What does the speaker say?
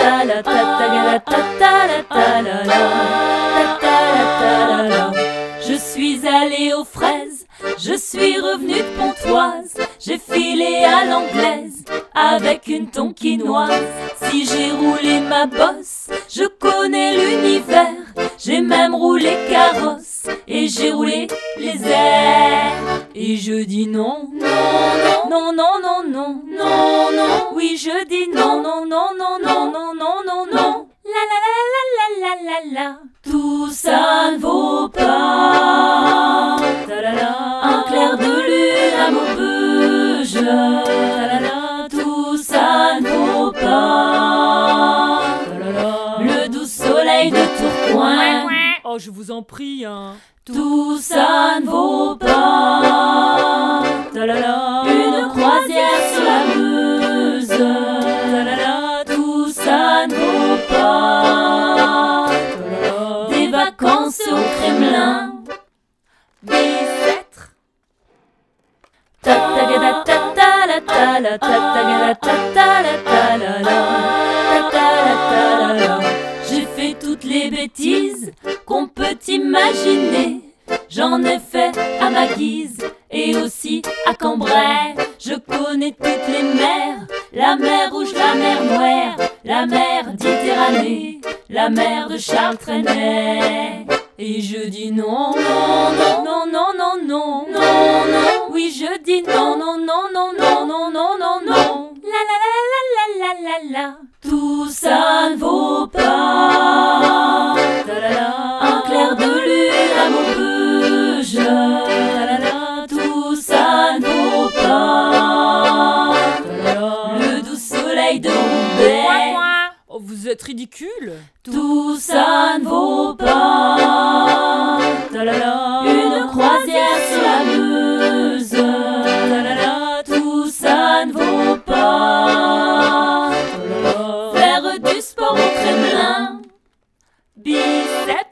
Je suis allée aux fraises, je suis revenue de Pontoise, j'ai filé à l'anglaise avec une tonkinoise. Si j'ai roulé ma bosse, je connais l'univers, j'ai même roulé carrosse et j'ai roulé les airs. Et je dis non, non, non, non, non, non, non, non, oui je dis non, non, non, non, non, non, non, non, non. La la la la la la la la. Tout ça ne vaut pas un clair de lune à Maubeuge. Tout ça ne vaut pas le doux soleil de Tourcoing. Oh, je vous en prie, hein. Tout ça ne vaut pas une croisière sur la Meuse. Tout ça ne vaut pas des vacances au Kremlin. Bicêtre. J'ai fait toutes les bêtises qu'on peut imaginer. J'en ai fait à ma guise et aussi à Cambrai. Je connais toutes les mers, la mer Rouge, la mer Noire, la mer Méditerranée, la mer de Charles Trenet. Et je dis non, non, non, non, non, non, non, non, non. Oui, je dis non, non, non, non, non, non, non, non, non. La la la la la la la la. Tout ça ne vaut pas un clair de lune à Maubeuge. Tout ça ne vaut pas le doux soleil de Roubaix. Oh, vous êtes ridicule. Tout ça ne vaut pas une croisière sur la Meuse. Tout ça ne vaut pas faire du sport au Kremlin. Biceps.